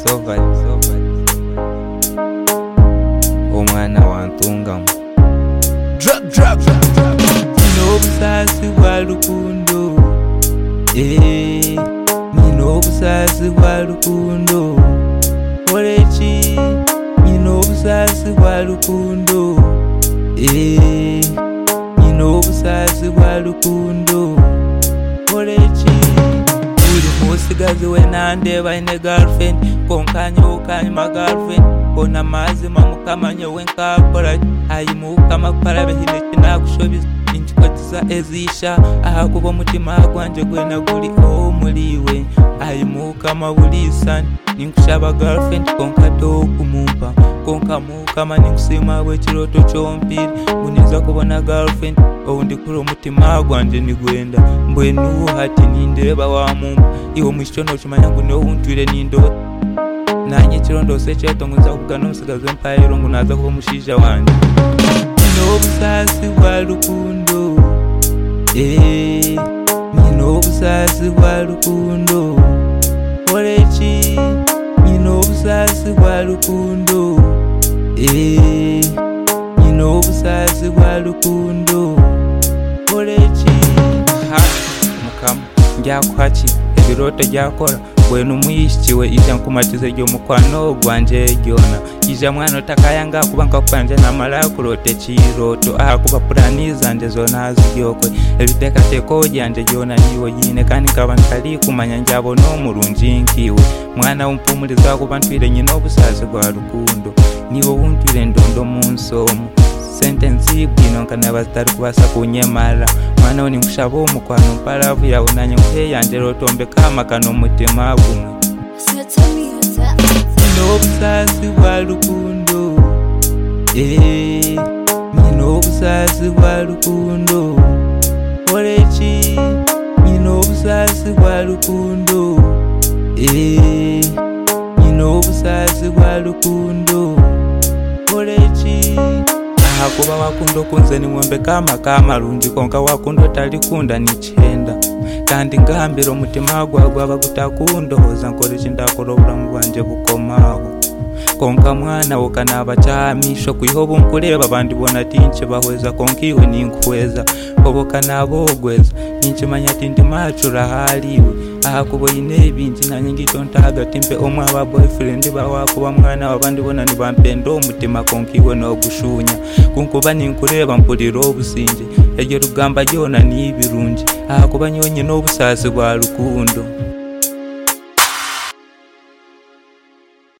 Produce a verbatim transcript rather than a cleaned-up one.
sova sova omwana wantunga drop drop nino obusasi bwa lukundo eh nino obusasi bwa lukundo oleki nino obusasi bwa lukundo eh nino obusasi bwa lukundo oleki uli musigazi we nandeba ine girlfriend konkanya okanya ma girlfriend ona mazima mukamanya wenkakola ayimukama parabe hine kinakushobiza inchikotiza ezisha aha kuba umutima gwanje gwena guli omuliwe ayimukama bulisan ninkushaba girlfriend konkato kumumpa konka mukama ninkusima bwe kiroto chompiri uniza kubona girlfriend oundi kuro umutima gwanje nigwenda mbwenu hati nindeba wa mumpa iwo mwishono chimanya ngune untwire nindo nanye chirondo secheto ngunza kugana umusigazi w'empayiro ngo naza kuba mushija wanje nino obusasi bwa lukundo eh nino obusasi bwa lukundo oleki nino obusasi bwa lukundo eh nino obusasi bwa lukundo oleki ha mukama njakwaki ebiroto jakora wenu mwishiwe ija nkumatize gyo mukwano gwanje gyona ija mwana otakayanga kubanka kwanje namala kurote chiroto aha kuba planiza nde zona ziyokwe ebiteka teko janje gyona niwo yine kandi kaba nkali kumanya njabo no murunji nkiwe mwana umpumuliza kubantwire nyino obusazi bwa lukundo niwo untwire ndondo munsomo sentence bwino kana bazitari kubasa kunyemara mwana oni nkushabo mukwano paravu yaunanye nkeyanje rotombe kama kano mutima gumwe nino obusasi bwa lukundo eh nino obusasi bwa lukundo oleki nino obusasi bwa lukundo eh nino obusasi bwa lukundo oleki hakuba wakundo kunze ni mwembe kama kama rundi konka wakundo talikunda ni chenda kandi ngambira umutima gwagwa bagutakundoza nkore chindakora obulamu bwanje bukomaho konka mwana wokanaba cyamisho kwihobo nkureba abandi bona tinche bahweza konkiwe ninkweza obokana bogweza ninchimanya tindi macura haliwe aha kuboyine ibinti nanyingito ntaga timpe omwa aba boyfriend bawakuba mwana wabandi bona ni bampendo umutima konkiwe no gushunya kunkuba ninkureba mpuliro obusinje ejo rugamba jona ni ibirunji aha kuba nyonye no busasi bwa lukundo.